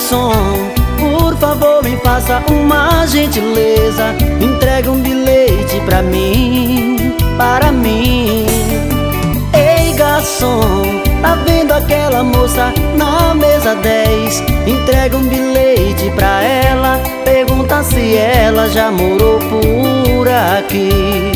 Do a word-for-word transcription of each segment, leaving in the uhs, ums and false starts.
garçom, por favor me faça uma gentileza, entregue um bilhete pra mim, para mim. Ei garçom, tá vendo aquela moça na mesa dez? Entrega um bilhete pra ela, pergunta se ela já morou por aqui.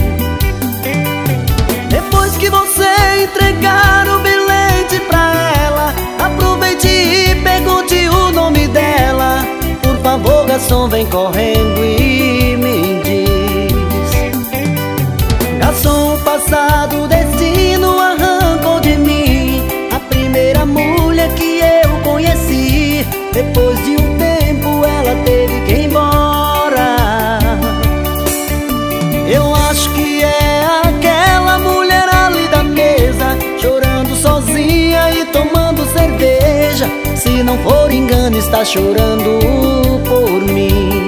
Depois que você entregar o bilhete pra ela, aproveite e pergunte o nome dela. Por favor garçom, vem correndo e me diz: garçom, o passado o destino arrancou de mim a primeira mulher que eu conheci. Depois de um tempo ela teve que ir embora. Eu acho que é aquela mulher ali da mesa, chorando sozinha e tomando cerveja. Se não for engano, está chorando por mim.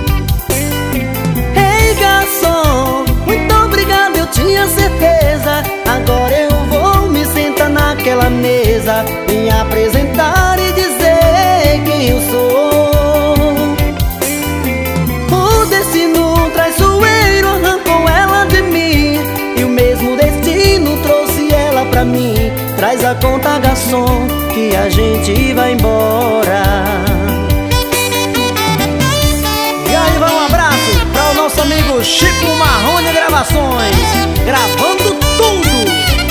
Ei garçom, muito obrigado, eu tinha certeza. Agora eu vou me sentar naquela mesa, me apresentar e dizer quem eu sou. O destino traiçoeiro arrancou ela de mim, e o mesmo destino trouxe ela pra mim. Traz a conta garçom, que a gente vai embora. E aí vai um abraço para o nosso amigo Chico Marrone Gravações, gravando tudo.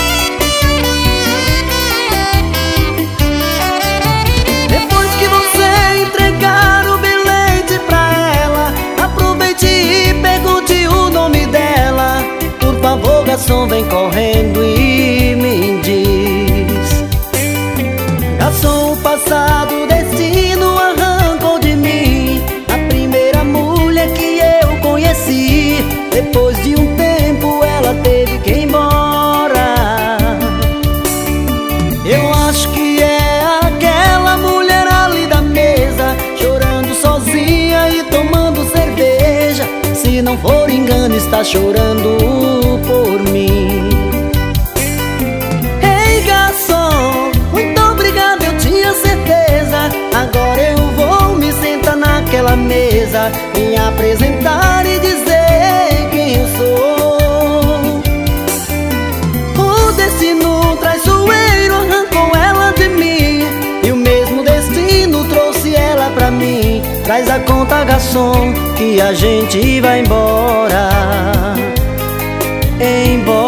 Depois que você entregar o bilhete pra ela, aproveite e pergunte o nome dela. Por favor garçom, vem correndo e me diz: garçom, o passado o destino arrancou de mim a primeira mulher que eu conheci. Depois de um tempo ela teve que ir embora. Eu acho que é aquela mulher ali da mesa, chorando sozinha e tomando cerveja. Se não for engano, está chorando por mim. Ei garçom, muito obrigado, eu tinha certeza. Agora eu vou me sentar naquela mesa, me apresentar e dizer quem eu sou. O destino traiçoeiro arrancou ela de mim, e o mesmo destino trouxe ela pra mim. Traz a conta garçom, que a gente vai embora. Embora.